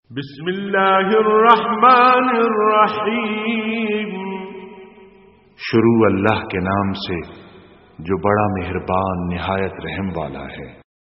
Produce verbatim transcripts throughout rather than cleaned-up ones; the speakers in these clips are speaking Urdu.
بسم اللہ الرحمن الرحیم، شروع اللہ کے نام سے جو بڑا مہربان نہایت رحم والا ہے۔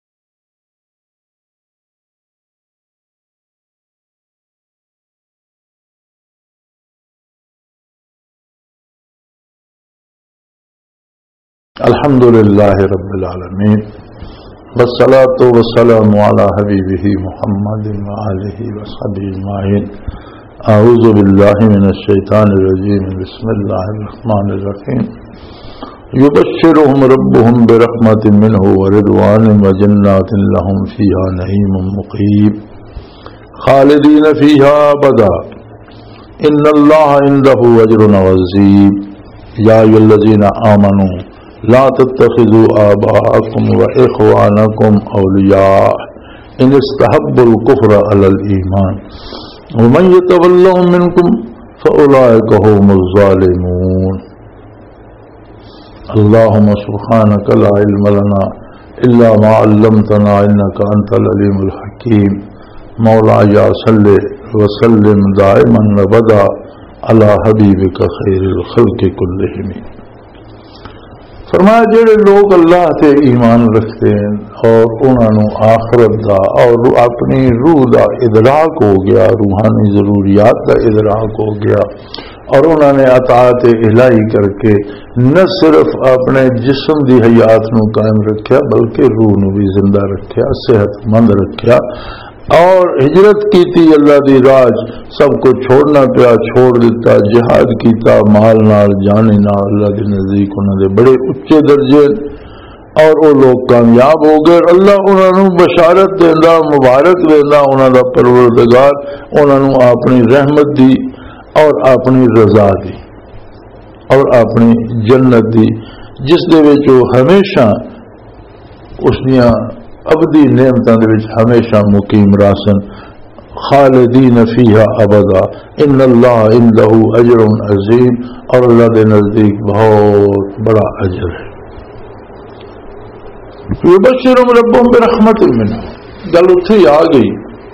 الحمدللہ رب العالمین، والصلاة والسلام علی حبیبہ محمد وآلہ وصحبہ اجمعین۔ اعوذ باللہ من الشیطان الرجیم، بسم اللہ الرحمن الرحیم۔ یبشرہم ربہم برحمت منہ ورضوان وجنات لہم فیہا نعیم مقیم خالدین فیہا ابدا ان اللہ عندہ اجر عظیم۔ یا ایھا الذین آمنوا لا تتخذوا آباءکم واخوانکم اولیاء ان استحبوا الکفر علی الایمان ومن یتولہم منکم فاولئک هم الظالمون۔ اللہم سبحانک لا علم لنا الا ما علمتنا انک انت العلیم الحکیم۔ مولایا صلی وسلم دائما ابدا علی حبیبک خیر الخلق کلہم۔ فرمایا جڑے لوگ اللہ تے ایمان رکھتے ہیں اور انہوں نے آخرت دا اور اپنی روح دا ادراک ہو گیا، روحانی ضروریات دا ادراک ہو گیا، اور انہوں نے اطاعت الہی کر کے نہ صرف اپنے جسم دی حیات نو قائم رکھیا بلکہ روح نو بھی زندہ رکھیا، صحت مند رکھیا، اور ہجرت کیتی اللہ دی راج سب کو چھوڑنا پیا، چھوڑ دیتا، جہاد کیتا مال نال جانے نال اللہ کے نزدیک انہوں نے بڑے اچے درجے، اور وہ لوگ کامیاب ہو گئے۔ اللہ انہوں نے بشارت دیندا، مبارک دیندا، انہوں دا پروردگار انہوں نے اپنی رحمت دی اور اپنی رضا دی اور اپنی جنت دی، جس دے وچ وہ ہمیشہ اس دیاں ابدی نعمتاں دے وچ ہمیشہ مقیم راسن، خالدین فیہا ابدا ان اللہ عندہ اجر عظیم، اور اللہ دے نزدیک بہت بڑا اجر ہے۔ یبشرہم ربہم برحمت منہ، گل اتھے آ گئی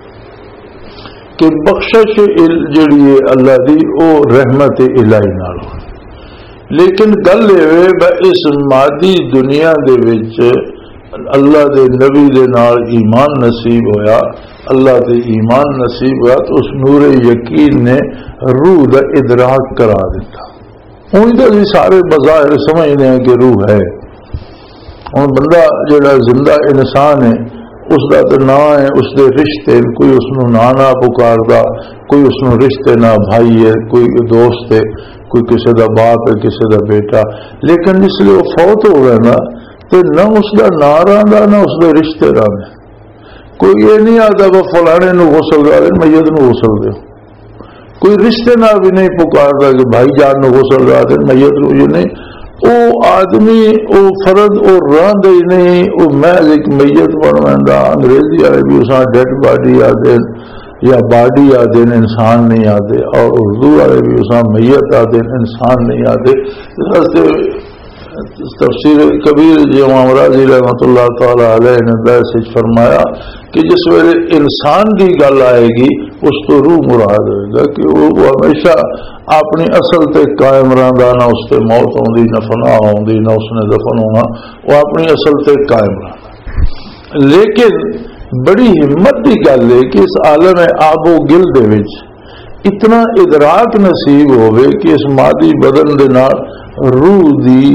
کہ بخشش جڑی ہے اللہ دی او رحمت الہی نال، لیکن گل یہ اس مادی دنیا دے وچ اللہ دے نبی دے نال ایمان نصیب ہویا، اللہ دے ایمان نصیب ہوا تو اس نور یقین نے روح دا ادراک کرا دیتا۔ اُن تو جی سارے بظاہر سمجھتے ہیں کہ روح ہے، ہوں بندہ جڑا زندہ انسان ہے اس دا تو نہ ہے، اس دے رشتے، کوئی اس نو نا نہ پکاردا، کوئی اس نو رشتے نہ بھائی ہے، کوئی دوست ہے، کوئی کسی دا باپ ہے، کسی دا بیٹا، لیکن جس لیے وہ فوت ہو گئے نا تو نہ اس کا نا رہا نہ اس کے رشتے رہے، کوئی یہ نہیں آتا کہ فلانے نو غسل دے میت نو غسل دے، کوئی رشتے نہ بھی نہیں پکارتا کہ بھائی جان نو غسل دے میت نو، یہ نہیں، او آدمی او فرد او رہندا ہی نہیں، او محض ایک میت بن ویندا۔ انگریزی والے بھی اس ڈیڈ باڈی آدھے یا باڈی آدھے انسان نہیں آتے، اور اردو والے بھی اس میت آدھے انسان نہیں آتے۔ اس واسطے تفسیر کبیر جی امام راضی رحمۃ اللہ تعالی علیہ نے بحث فرمایا کہ جس ویلے انسان کی گل آئے گی اس تو روح مراد ہوئے گا کہ وہ ہمیشہ اپنی اصل تے قائم رہندا، نہ اس تے موت ہوندی، نہ فنا ہوندی، نہ اس نے دفن ہونا، وہ اپنی اصل تے قائم رہندا۔ لیکن بڑی ہمت کی گل ہے کہ اس عالم آب و گل دے وچ اتنا ادراک نصیب ہوئے کہ اس مادی بدن دے نال روح دی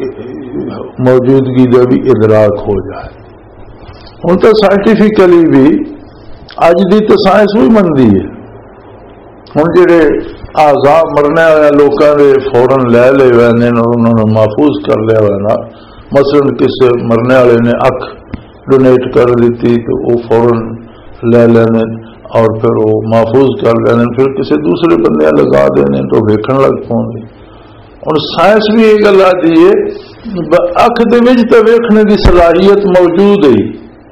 موجودگی دا بھی ادراک ہو جائے۔ ہوں تو سائنٹیفکلی بھی اج دی تو سائنس بھی منتی ہے، ہوں جڑے اعضاء مرنے والے لوگوں کے فوراً لے لے ہوئے انہوں نے محفوظ کر لیا ہوا نا، مثلاً کسی مرنے والے نے اکھ ڈونیٹ کر دیتی تو وہ فوراً لے لینے اور پھر وہ محفوظ کر لینے، پھر کسی دوسرے بندے لگا دینے تو ویکھن لگ پاؤں گی۔ اور سائنس بھی یہ گل آتی ہے اکھ دے وچ تے ویکھنے کی صلاحیت موجود ہے،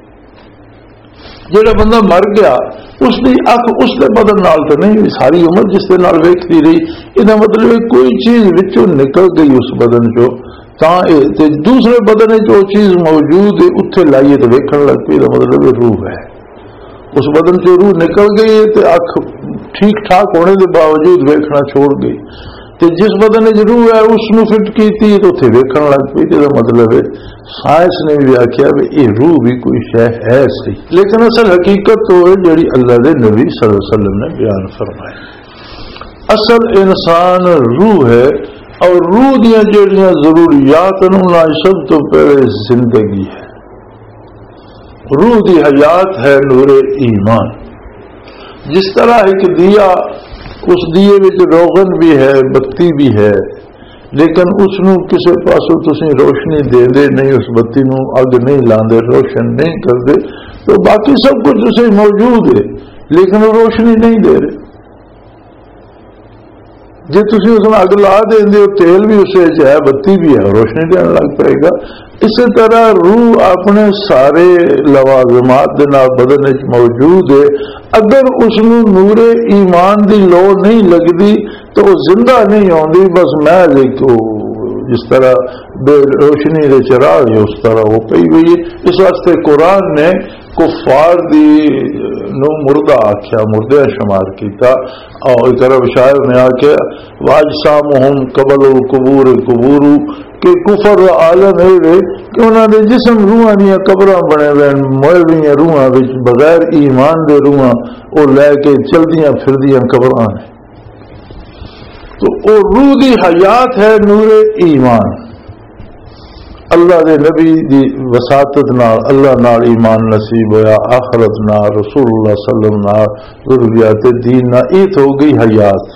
جڑا بندہ مر گیا اس کی اکھ اس کے بدن نال تو نہیں، ساری عمر جس کے نال ویکھتی رہی، یہ مطلب ہے کوئی چیز وچوں نکل گئی اس بدن چو تے دوسرے بدن جو چیز موجود ہے اتنے لائیے تو ویکھن لگ پی، مطلب روح ہے۔ اس بدن سے روح نکل گئی ہے تو اکھ ٹھیک ٹھاک ہونے کے باوجود ویکھنا چھوڑ گئی، تو جس بدن میں روح ہے اس نو فٹ کی تو اتنے ویکھن لگ پی، تو مطلب ہے سائنس نے بھی آخیا بھی یہ روح بھی کوئی شے ہے سی، لیکن اصل حقیقت تو ہے جڑی اللہ دے نبی صلی اللہ علیہ وسلم نے بیان فرمایا۔ اصل انسان روح ہے، اور روح دیا جڑیاں ضروریات انہوں سب تو پہلے زندگی ہے، روح دی حیات ہے نور ایمان۔ جس طرح ایک دیا، اس دیے وچ روغن بھی ہے، بتی بھی ہے، لیکن اس نو کسی پاسوں تسی روشنی دے دے نہیں، اس بتی نو اگ نہیں لاندے، روشن نہیں کردے، تو باقی سب کچھ اسے موجود ہے لیکن وہ روشنی نہیں دے رہے۔ جی تسی اس میں اگ لا دیں دے، تیل بھی اسے ہے، بتی بھی ہے، روشنی دینے لگ پائے گا۔ اسی طرح روح اپنے سارے لوازمات دے نال بدن وچ موجود ہے، اگر اس نو نور ایمان دی لوڑ نہیں لگدی تو وہ زندہ نہیں ہوندی، بس محض ایک جس طرح بے روشنی دے چراغ ہے اس طرح وہ پئی ہوئی ہے۔ اس واسطے قرآن نے کفار دی نو مردہ آکھیا، مردہ شمار کیتا، اور ایک طرف شاعر نے آکھیا واجسامہم قبل القبور قبور، کہ کفر عالم ہے کہ انہوں نے جسم روحاں دیا قبراں بنے ہوئے، موئے ہوئی روحاں وچ بغیر ایمان دے روحاں وہ لے کے چلدیاں پھردیاں قبراں نے، تو وہ روح دی حیات ہے نور ایمان۔ اللہ دے نبی دی وساطت نال اللہ نال ایمان نصیب ہویا، آخرت نال رسول اللہ صلی اللہ علیہ وسلم نال ضروریات دین نال، ایت ہو گئی حیات۔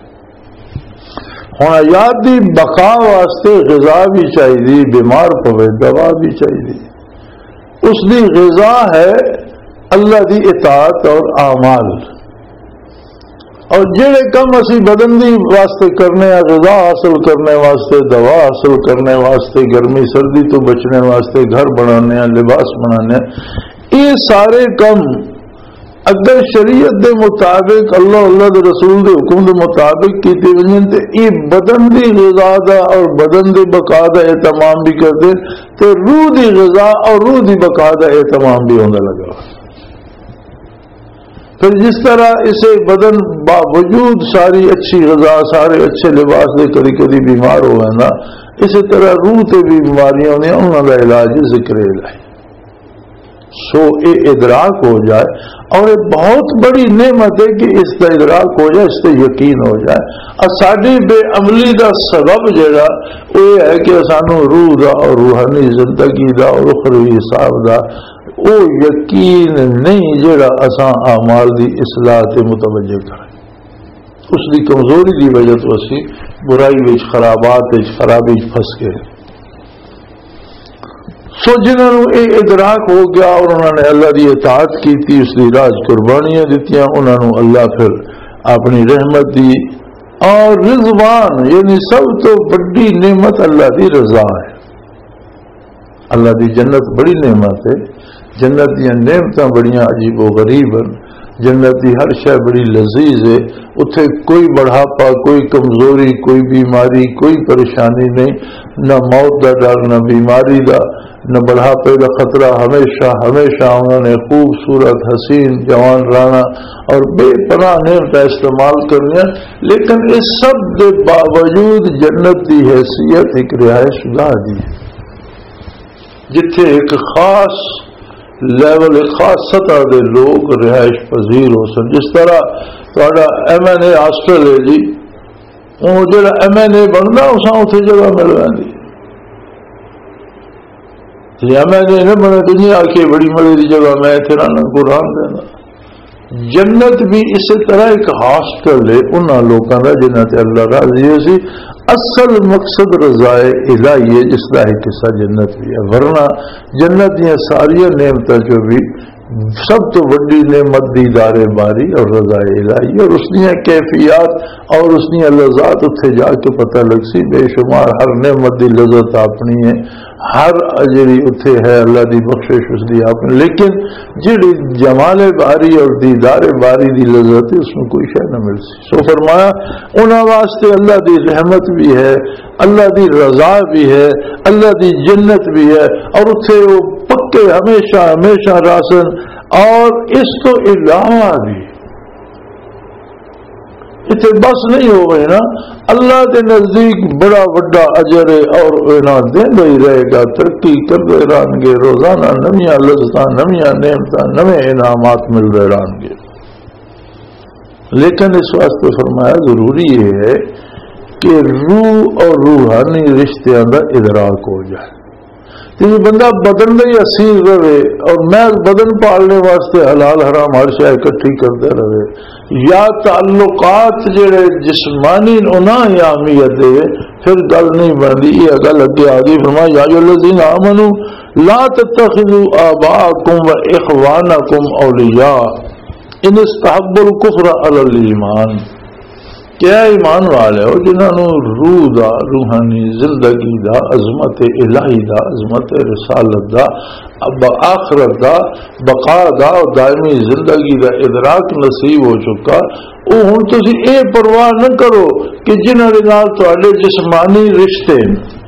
ہوں حیات دی بقا واسطے غذا بھی چاہیے، بیمار پوے دوا بھی چاہیے، اس دی غذا ہے اللہ دی اطاعت اور اعمال، اور جڑے کم اسی بدن دی واسطے کرنے، غذا حاصل کرنے واسطے، دوا حاصل کرنے واسطے، گرمی سردی تو بچنے واسطے، گھر بنانے، لباس بنانے، یہ سارے کم اگر شریعت دے مطابق اللہ اللہ دے رسول دے حکم دے مطابق کیتے وجن تے یہ بدن دی غذا دا اور بدن دی بقا دا اہتمام بھی کرتے، تو روح دی غذا اور روح دی بقا دا اہتمام بھی ہونے لگا۔ پھر جس طرح اسے بدن باوجود ساری اچھی غذا، سارے اچھے لباس دے کدی کدی بیمار ہوا نا، اسی طرح روح تے بھی بیماریاں ہونے، انہوں کا علاج ذکر الہی۔ سو اے ادراک ہو جائے، اور یہ بہت بڑی نعمت ہے کہ اس کا ادراک ہو جائے، اس سے یقین ہو جائے، اور ساری بے عملی دا سبب جڑا وہ یہ ہے کہ سانو روح دا اور روحانی زندگی دا اور اخروی حساب دا وہ یقین نہیں جڑا اساں اعمال دی اصلاح تے متوجہ کریں، اس دی کمزوری دی وجہ تو اسی برائی وچ، خرابات وچ، خرابی وچ پھس گئے۔ سو جنہوں نے یہ ادراک ہو گیا اور انہوں نے اللہ کی اطاعت کی تھی، اس کی راج قربانیاں دیتیاں، انہوں نے اللہ پھر اپنی رحمت دی، اور رضوان یعنی سب تو بڑی نعمت اللہ کی رضا ہے۔ اللہ کی جنت بڑی نعمت ہے، جنت دیا نعمتاں بڑیاں عجیب و غریب ہیں، جنت دی ہر شے بڑی لذیذ ہے، اتھے کوئی بڑھاپا، کوئی کمزوری، کوئی بیماری، کوئی پریشانی نہیں، نہ موت دا ڈر، نہ بیماری دا، نہ بڑھاپے کا خطرہ، ہمیشہ ہمیشہ انہوں نے خوبصورت، حسین، جوان رانا اور بے پناہ نعمت استعمال کرنی، لیکن اس سب کے باوجود جنت کی حیثیت ایک رہائش گاہ دی ہے، جتھے ایک خاص لیول، ایک خاص سطح دے لوگ رہائش پذیر ہو سن۔ جس طرح تھوڑا ایم این اے ہاسٹل ہے جی، وہ جڑا ایم این اے بنتا اساں اتنے جگہ مل جاتی، ایم این اے نہ بنے تو نہیں آ کے بڑی مڑے دی جگہ میں اتنا نہ قرآن دینا۔ جنت بھی اسی طرح ایک ہاسٹل ہے انہاں لوگوں کا جنہاں تے اللہ راضی ہے سی، اصل مقصد رضائے الہی ہے، جس کا ایک حصہ جنت بھی ہے، ورنہ جنت دیا ساری نعمتیں جو بھی سب تو بڑی نعمت دیدار باری اور رضائے الہی، اور اس دیا کیفیات اور اس دیا لذات اتنے جا کے پتہ لگ سی، بے شمار ہر نعمت دی لذت اپنی ہے، ہر جڑی اتھے ہے اللہ دی بخشش اس دی آپ نے، لیکن جڑی جمال باری اور دیدار باری دی لذت اس میں کوئی شے نہ مل سی. سو فرمایا انہاں واسطے اللہ دی رحمت بھی ہے، اللہ دی رضا بھی ہے، اللہ دی جنت بھی ہے، اور اتھے وہ پکے ہمیشہ ہمیشہ راسن. اور اس تو علاوہ بھی اتنے بس نہیں ہو گئے نا، اللہ کے نزدیک بڑا وڈا اجر ہے اور دیندا ہی رہے گا، ترقی کرتے رہن گے، روزانہ نمیاں لذتاں نمیاں نعمتاں نویں انعامات ملتے رہن گے. لیکن اس واسطے فرمایا ضروری یہ ہے کہ روح اور روحانی رشتوں کا ادراک ہو جائے. یہ بندہ بدن میں ہی اسیر رہے اور محض بدن پالنے واسطے حلال حرام ہر شے اکٹھی کرتے رہے، یا تعلقات جڑے جسمانی انہاں ہی اہمیت دے، پھر گل نہیں بنتی. یہ گل اگے آ گئی، فرمایا یا ایھا الذین آمنوا لا تتخذوا آباءکم واخوانکم اولیاء ان استحبوا الکفر علی الایمان. کیا ایمان والے ہو جنہوں روح دا، روحانی زندگی دا، عظمت الہی دا، عظمت رسالت دا، آخرت دا، بقا دا اور دائمی زندگی دا ادراک نصیب ہو چکا، او ہن تسی اے پرواہ نہ کرو کہ جنہاں دے نال تہاڈے جسمانی رشتے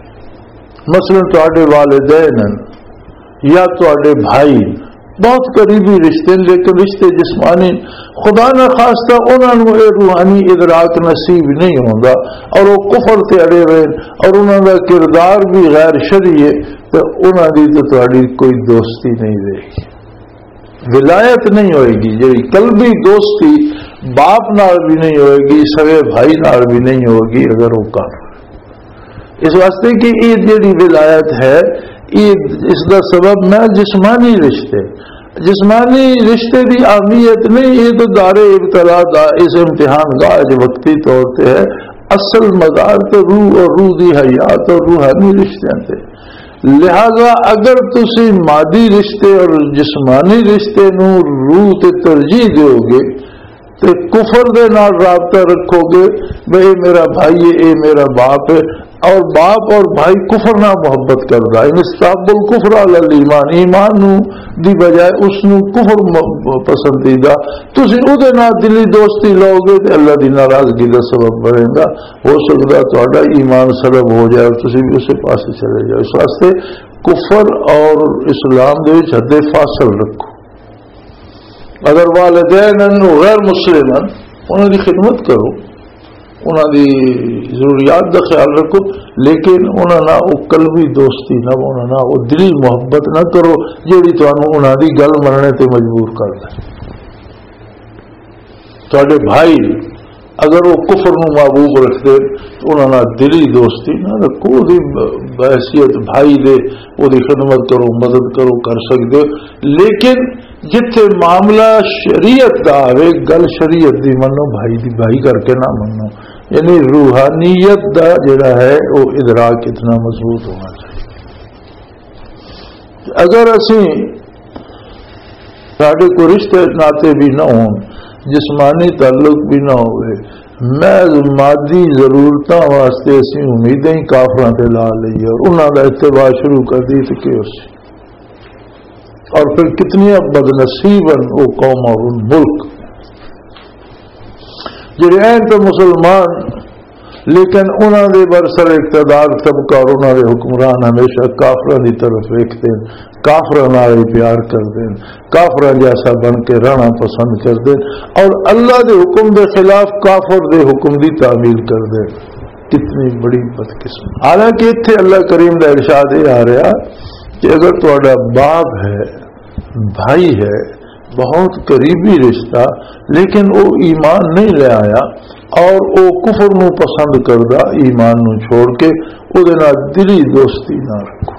مثلا تہاڈے والدین یا تہاڈے بھائی بہت قریبی رشتے، لیکن رشتے جسمانی خدا نہ خواستہ انہوں نے روحانی ادراک نصیب نہیں ہوتا اور وہ کفر تے اڑے ہوئے اور انہوں کا کردار بھی غیر شرعی ہے، تو انہوں کی تو تہاڈی کوئی دوستی نہیں رہے گی، ولایت نہیں ہوئے گی. جی قلبی دوستی باپ نال بھی نہیں ہوئے گی، سگے بھائی نال بھی نہیں ہوگی اگر وہ کافر. اس واسطے کہ یہ جڑی ولایت ہے اس کا سبب میں جسمانی رشتے، جسمانی رشتے کی اہمیت نہیں، یہ تو دار ابتلا دا اس امتحان گاہ جو وقتی طور پہ ہے. اصل مدار تو روح اور روح دی حیات اور روحانی رشتے تھے. لہذا اگر تسی مادی رشتے اور جسمانی رشتے نو روح تے ترجیح دو گے تو کفر دے نال رابطہ رکھو گے، بھئی میرا بھائی ہے، اے میرا باپ ہے، اور باپ اور بھائی کفر نہ محبت کرتا ہے. استحب الکفر علی الایمان، ایمان نو دی بجائے اس نو کفر پسندیدہ، تسی او دے نال دلی دوستی لو گے تے اللہ دی ناراضگی کا سبب بنے گا. ہو سکتا تہاڈا ایمان سلب ہو جائے اور تسی بھی اسے پاسے چلے جاؤ. اس واسطے کفر اور اسلام دے وچ حد فاصل رکھو. اگر والدین غیر مسلم انہوں دی خدمت کرو، انہوں دی ضروریات کا خیال رکھو، لیکن انہوں نہ وہ قلبی دوستی نہ انہوں نہ وہ دلی محبت نہ کرو جیڑی تمہیں انہوں دی گل مننے تے مجبور کر دے. تھوڑے بھائی اگر وہ کفر نو محبوب رکھتے تو انہوں نے دلی دوستی نہ رکھو، دی بحیثیت بھائی دے وہ دی خدمت کرو، مدد کرو کر سکتے، لیکن جتھے معاملہ شریعت دا آوے گل شریعت دی منو، بھائی دی بھائی کر کے نہ منو. یعنی روحانیت دا جڑا ہے وہ ادراک اتنا مضبوط ہونا چاہیے. اگر اسی ساڈے کو رشتے ناتے بھی نہ ہوں، جسمانی تعلق بھی نہ ہوئے، محض مادی ضرورتوں واسطے اسی امیدیں ہی کافراں تے لا لئی اور انہاں دا اتباع شروع کر دی تو کہ اس اور پھر کتنی بد نصیبن وہ قوم اور ان ملک جڑے ہیں تو مسلمان لیکن انہوں نے برسر اقتدار طبقہ اور انہوں نے حکمران ہمیشہ کافران کی طرف دیکھتے ہیں، کافران آئے پیار کرتے ہیں، کافران جیسا بن کے رہنا پسند کرتے ہیں اور اللہ دے حکم دے خلاف کافر دے حکم دی تعمیل کرتے ہیں. کتنی بڑی بدقسمت. حالانکہ اتنے اللہ کریم کا ارشاد یہ آ رہا کہ اگر تہاڈا باپ ہے، بھائی ہے، بہت قریبی رشتہ، لیکن وہ ایمان نہیں لے آیا اور وہ کفر نو پسند کردہ ایمان نو چھوڑ کے وہ دلی دوستی نہ رکھو.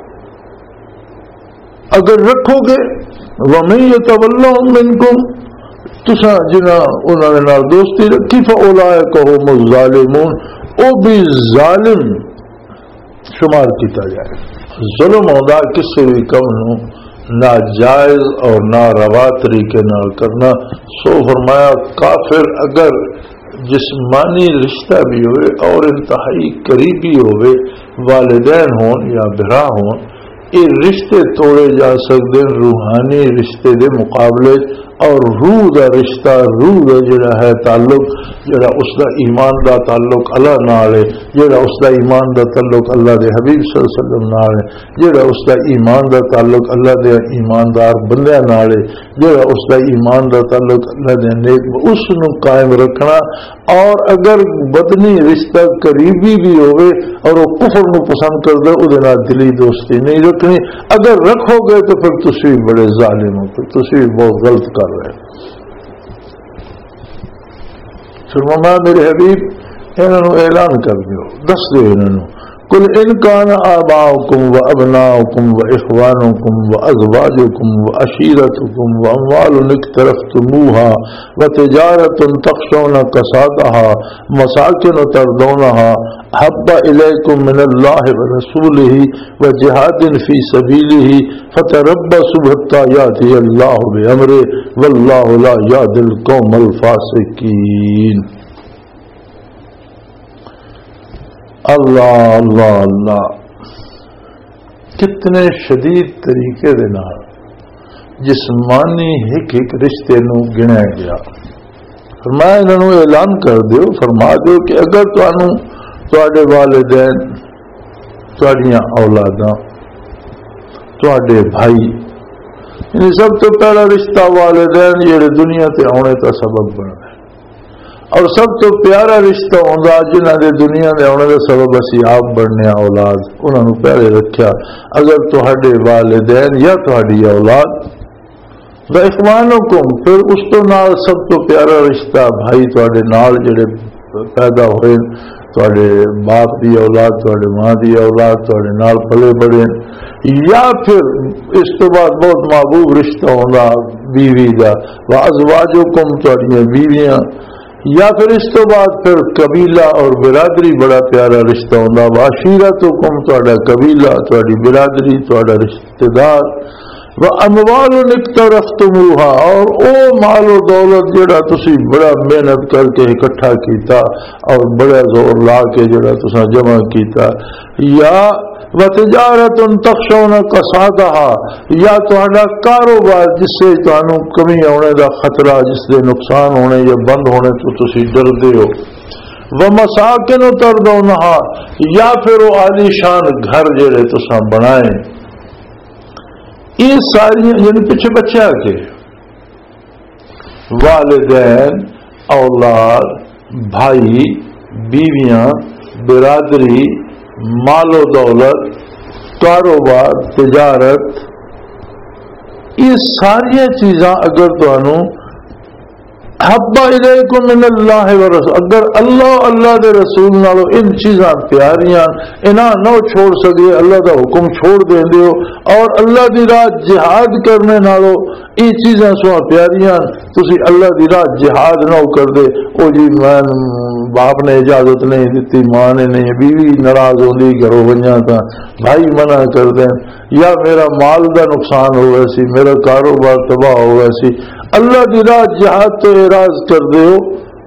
اگر رکھو گے وَمَن يَتَوَلَّهُم مِّنكُم، تساں جنہاں انہوں نے دوستی رکھی فَأُولَٰئِكَ هُمُ الظَّالِمُونَ، وہ بھی ظالم شمار کیتا جائے. ظلم ہوتا کسی بھی کم نو ناجائز اور ناروا طریقے نال کرنا. سو فرمایا کافر اگر جسمانی رشتہ بھی ہوئے اور انتہائی قریبی ہوئے، والدین ہون یا برا ہون، یہ رشتے توڑے جا سکتے ہیں روحانی رشتے دے مقابلے، اور روح دا رشتہ، روح دا جڑا ہے تعلق، جڑا اس دا ایمان دا تعلق اللہ نال ہے، جڑا اس دا ایمان دا تعلق اللہ دے حبیب صلی اللہ علیہ وسلم نال ہے، جڑا اس دا ایمان دا تعلق اللہ دے ایماندار بندیاں نال ہے، جڑا اس دا ایمان دا تعلق اللہ دے نیک، اس نو قائم رکھنا۔ اور اگر بدنی رشتہ قریبی بھی ہوئے اور وہ کفر نو پسند کردا، او دے نال دلی دوستی نہیں رکھنی۔ اگر رکھو گے تو پھر تسی بڑے ظالم ہو، پھر تسی بہت غلط کر رہے ہیں۔ فرمایا میرے حبیب انہوں نے اعلان کر دیو، دس دیو انہوں نے، قل ان کان آباؤکم و ابناؤکم و اخوانکم و ازواجکم و عشیرتکم و اموال اقترفتموها و تجارت تخشون کسادها مساکن ترضونها حب الیکم من اللہ و رسولہ و جہاد فی سبیلہ فتربصوا حتی یأتی اللہ بامرہ واللہ لا یہدی القوم الفاسقین۔ اللہ اللہ اللہ، کتنے شدید طریقے دے نال جسمانی ایک ایک رشتے نو گنیا گیا۔ فرمایا انہوں نے اعلان کر دیو، فرما دیو کہ اگر تانوں تواڈے والدین، تواڈیاں اولاداں، تواڈے بھائی، یعنی سب تو پہلا رشتہ والدین جڑے دنیا تے آنے کا سبب بننا، اور سب تو پیارا رشتہ ہوندا جنہاں دے دنیا دے آنے کا سبب اسی آپ بننے اولاد، انہوں نے پہلے رکھیا۔ اگر تہاڈے والدین یا تہاڈی اولاد و اخوانکم، پھر اس تو نال سب تو پیارا رشتہ بھائی تہاڈے نال جڑے پیدا ہوئے، تہاڈے باپ دی اولاد، تہاڈے ماں دی اولاد تہاڈے نال پلے بڑے، یا پھر اس تو بعد بہت محبوب رشتہ ہوندا بیوی دا، و ازواجکم تہاڈیاں بیویاں، یا پھر اس تو بعد پھر قبیلہ اور برادری بڑا پیارا رشتہ ہوندا، وعشیرتکم تہاڈا قبیلہ، تہاڈی برادری، تہاڈا رشتہ دار، واموال اقترفتموها، اور او مال و دولت جڑا تسی بڑا محنت کر کے اکٹھا کیتا اور بڑا زور لا کے جڑا تساں جمع کیتا، یا وتجارت تخشون کسادها، یا تہاڈا کاروبار جس سے تانوں کمی ہونے دا خطرہ، جس دے نقصان ہونے یا بند ہونے تو تسی ڈردے ہو، ومساکن ترضونها، یا پھر وہ عالی شان گھر جڑے تساں بنائیں، یہ ساری یعنی پیچھے بچے آ کے والدین، اولاد، بھائی، بیویاں، برادری، مال و دولت، کاروبار، تجارت، یہ ساری چیزاں اگر تانوں حب الیکم من اللہ ورسول، اگر اللہ اللہ دے رسول نالو ان چیزاں پیاریاں انہاں نہ چھوڑ سکے، اللہ دا حکم چھوڑ دیں دیو، اور اللہ دی راہ جہاد کرنے نالو یہ چیزاں سو پیاریاں تسی اللہ دی راہ جہاد نہ کر دے، او جی میں باپ نے اجازت نہیں دیتی، ماں نے نہیں، بیوی ناراض ہوندی گھروں ونجاں تا بھائی منع کر دیں، یا میرا مال دا نقصان ہوا سی، میرا کاروبار تباہ ہوا سی، اللہ دی راہ جہاد تو اعراض کر دے ہو،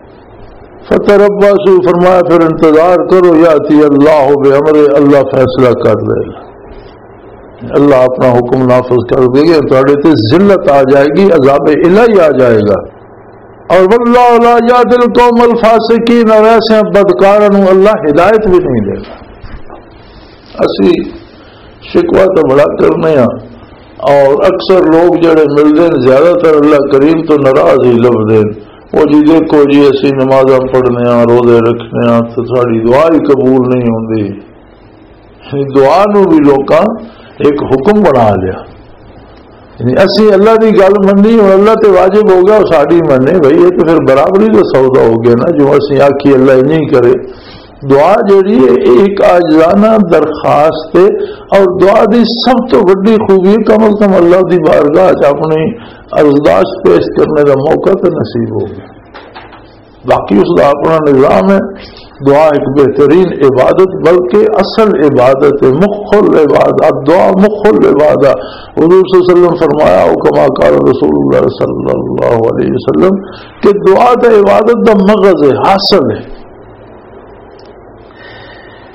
فتربصوا، فرمایا پھر انتظار کرو، یاتی اللہ بامرہ، اللہ فیصلہ کر دے گا، اللہ اپنا حکم نافذ کر دے گا، تھوڑے تے ذلت آ جائے گی، عذاب الہی آ جائے گا، اور واللہ لا یہدی القوم الفاسقین، اور ایسے بدکاروں اللہ ہدایت بھی نہیں دے گا۔ اسی شکوہ تو بڑا کرنے ہیں، اور اکثر لوگ جڑے ملتے ہیں زیادہ تر اللہ کریم تو ناراض ہی لبتے ہیں، وہ جی دیکھو جی اسی نمازاں پڑھنے ہاں، روزے رکھنے ہاں، تو ساری دعا ہی قبول نہیں ہوندی، دعا نو بھی لوکاں ایک حکم بنا لیا، یعنی اسی اللہ کی گل منی اور اللہ تے واجب ہو گیا ساری مننے، بھائی یہ تو پھر برابری کا سودا ہو گیا نا، جو اسی آکھی اللہ ہی نہیں کرے۔ دعا جڑی ہے ایک آجزانہ درخواست ہے، اور دعا دی سب تو بڑی خوبی کم از کم اللہ دی بارگاہ اپنی عرضداشت پیش کرنے کا موقع تو نصیب ہو گیا، باقی اس کا اپنا نظام ہے۔ دعا ایک بہترین عبادت بلکہ اصل عبادت ہے، مخل عبادت، دعا مخل عبادت۔ حضور صلی اللہ علیہ وسلم فرمایا ہو کما قال رسول اللہ صلی اللہ علیہ وسلم کہ دعا دا عبادت دا مغز ہے، حاصل ہے۔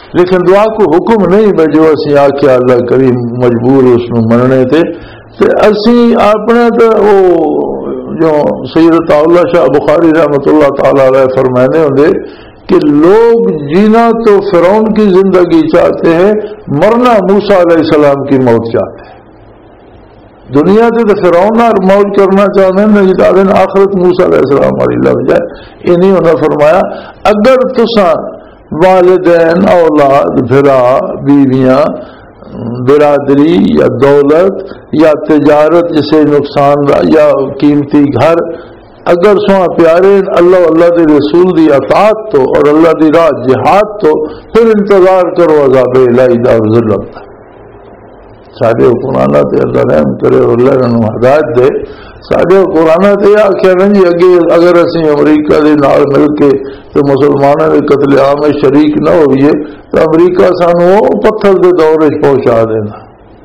لیکن دعا کو حکم نہیں بھائی جو اسی آخیا اللہ کریم مجبور اس نو مننے تے تے اسی اپنے تے او جو سید اللہ شاہ بخاری رحمۃ اللہ تعالی علیہ فرمانے ہوندے کہ لوگ جینا تو فرعون کی زندگی چاہتے ہیں، مرنا موسیٰ علیہ السلام کی موت چاہتے ہیں۔ دنیا سے تو فرعون اور موت کرنا چاہتے ہیں، نجد آخرت موسیٰ علیہ السلام والی لگ جائے۔ انہی انہوں نے فرمایا اگر تساں والدین، اولاد، بھرا، بیویاں، برادری یا دولت یا تجارت جسے نقصان یا قیمتی گھر اگر سواں پیارے اللہ اللہ دے رسول دی اطاعت تو اور اللہ دی راہ جہاد تو پھر انتظار کرو عذاب الہی دا اور ذلت دا۔ سارے حکمرانہ تے اللہ رحم کرے اور اللہ انہوں ہدایت دے۔ سارے حکمرانہ تے آخیا نہیں جی اگے اگر اسی امریکہ دے نال مل کے تو مسلمانوں کے قتل عام میں شریک نہ ہوئیے تو امریکہ سانو پتھر دے دور پہنچا دینا۔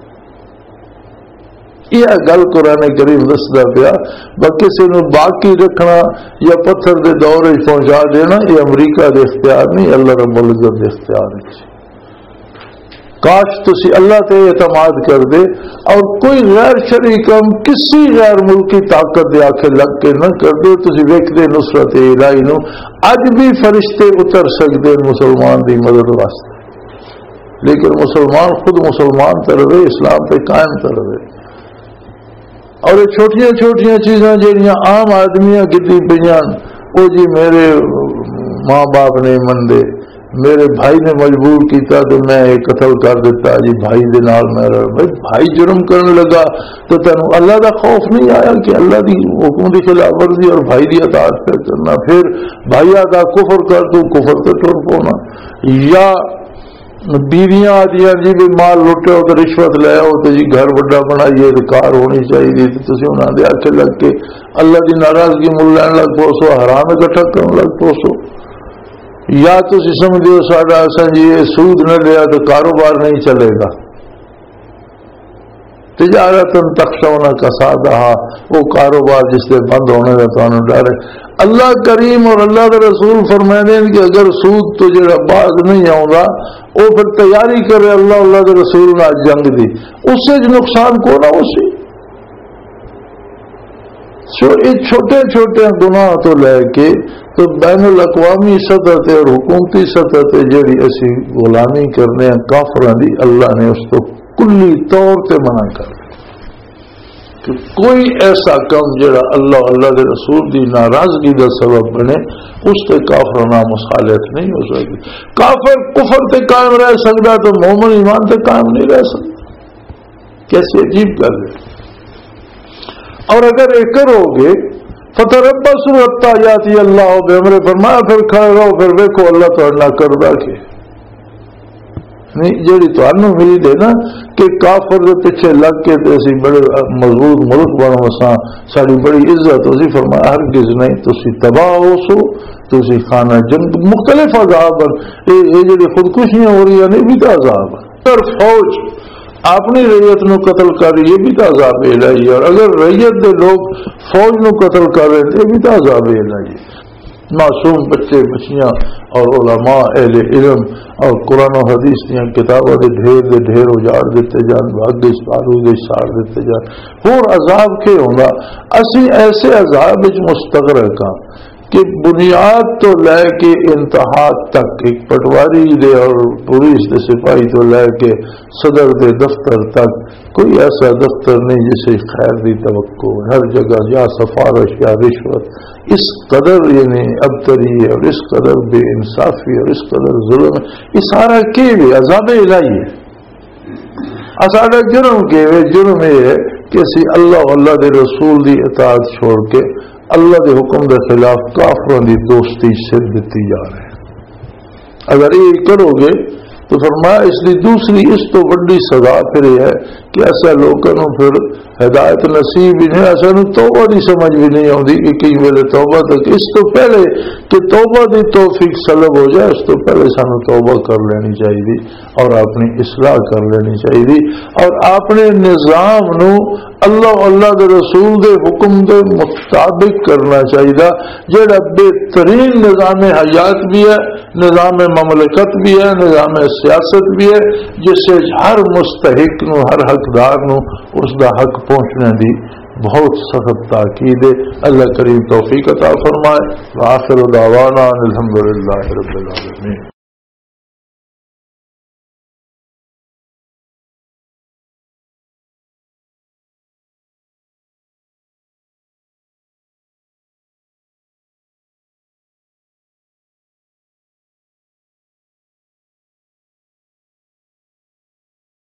یہ گل قرآن کریم دسدا پیا کسی نو باقی رکھنا یا پتھر دے دور پہنچا دینا یہ امریکہ دے اختیار نہیں، اللہ رب العزت دے اختیار ہے۔ کاش تسی اللہ تے اعتماد کر دے اور کوئی غیر شریک ہم کسی غیر ملکی طاقت دے آکھے لگ کے نہ کر دے۔ تسی ویکھدے نصرت الہی نو اج بھی فرشتے اتر سکتے مسلمان دی مدد واسطے، لیکن مسلمان خود مسلمان تے رہے، اسلام تے قائم تے رہے۔ اور یہ چھوٹیاں چھوٹیاں چیزاں جہاں عام آدمیاں کیتی پہ وہ جی میرے ماں باپ نہیں منتے، میرے بھائی نے مجبور کیتا تو میں یہ قتل کر دیتا جی بھائی دے نال میں رہ بھائی بھائی جرم کرنے لگا تو تینوں اللہ دا خوف نہیں آیا کہ اللہ دی حکم دی خلاف ورزی اور بھائی دی اطاعت پہ کرنا، پھر بھائی آتا کفر کر تو کفر تے ٹر پونا، یا بیویاں آدیاں جی بھی مال لٹے ہو تو رشوت لے آؤ تو جی گھر بڑا بنائیے کار ہونی چاہیے تو تسی انہاں دے آکھے لگ کے اللہ دی ناراضگی مل لین لگ پوسو، حرام اکٹھا کرنے لگ پوسو، یا تسی سمجھو ساڈا اساں جی سود نہ لیا تو کاروبار نہیں چلے گا۔ تجارت تخشون کسادہا وہ کاروبار جس سے بند ہونے کا تو ڈر ہے۔ اللہ کریم اور اللہ کے رسول فرماتے ہیں کہ اگر سود تو جڑا باز نہیں آؤں وہ پھر تیاری کرے اللہ اللہ کے رسول نہ جنگ دی، اس سے نقصان کو نہ اسی سو یہ چھوٹے چھوٹے گناہ تو لے کے تو بین الاقوامی سطح تے اور حکومتی سطح تے جڑی اسی غلامی کرنے ہیں کافراں دی، اللہ نے اس کو کلی طور تے منع کر کہ کوئی ایسا کام جڑا اللہ اللہ کے رسول دی ناراضگی کا سبب بنے اس تے کافر نہ مصالحت نہیں ہو سکتی۔ کافر کفر تے قائم رہ سکتا تو مومن ایمان تے قائم نہیں رہ سکتا، کیسی عجیب گل ہے۔ اور اگر یہ کرو گے فتربصوا حتی یاتی اللہ بامرہ، فرمایا پھر کھڑے رہو پھر دیکھو اللہ تو نہ کردا کہ نہیں جیڑی تانوں ملی دے نا کہ کافر دے پیچھے لگ کے تے اسی بڑے مضبوط ملک بنو اساں ساری بڑی عزت اسی فرمایا ہرگز نہیں، تسی تباہ ہو سو تسی خانہ جنگ مختلف عذاب یہ جڑی خودکشیاں ہو رہی ہیں یہ بھی تو عذاب ہے۔ اگر فوج اپنی ریت نو قتل کر رہی ہے بھی تو عذاب الہی ہے، اور اگر ریت دے لوگ فوج نو قتل کر رہے تھے بھی تو عذاب الہی ہے۔ معصوم بچے بچیاں اور علماء اہل علم اور قرآن و حدیث دیا کتابوں کے ڈھیر دے ڈھیر اجاڑ دیتے جان، بھاگ بارود ساڑ دیتے جان، اور عذاب کے ہوگا اسی ایسے عذاب مستغرق ہاں کہ بنیاد تو لے کے انتہا تک ایک پٹواری دے اور پولیس دے سپاہی تو لے کے صدر دے دفتر تک کوئی ایسا دفتر نہیں جسے خیر دی توقع، ہر جگہ یا سفارش یا رشوت، اس قدر یعنی ابتری ہے اور اس قدر بے انصافی اور اس قدر ظلم ہے، یہ سارا کے بھی عذاب الہی ہے۔ سارا جرم کے جرم یہ ہے کہ اسی اللہ اللہ دے رسول دی اطاعت چھوڑ کے اللہ دے حکم دے خلاف کافروں دی دوستی سے دیتی جا رہے ہیں۔ اگر یہ کرو گے تو فرمایا اس لیے دوسری اس تو بڑی سزا پھر یہ ہے کہ ایسا لوگوں پھر ہدایت نصیب ہی نہیں، ایسا توبہ دی سمجھ بھی نہیں آتی کہ کئی ویلے توبہ تک اس تو پہلے کہ توبہ دی توفیق سلب ہو جائے اس تو پہلے سانو توبہ کر لینی چاہیے اور اپنی اصلاح کر لینی چاہیے اور اپنے نظام نو اللہ اللہ دے رسول دے حکم دے مطابق کرنا چاہیے، جڑا بہترین نظام حیات بھی ہے، نظام مملکت بھی ہے، نظام سیاست بھی ہے، جس سے ہر مستحق نو ہر حقدار نو اس دا حق پہنچنے دی بہت سخت تاکید ہے۔ اللہ کریم توفیق عطا فرمائے۔ وآخر دعوانا الحمدللہ رب العالمین۔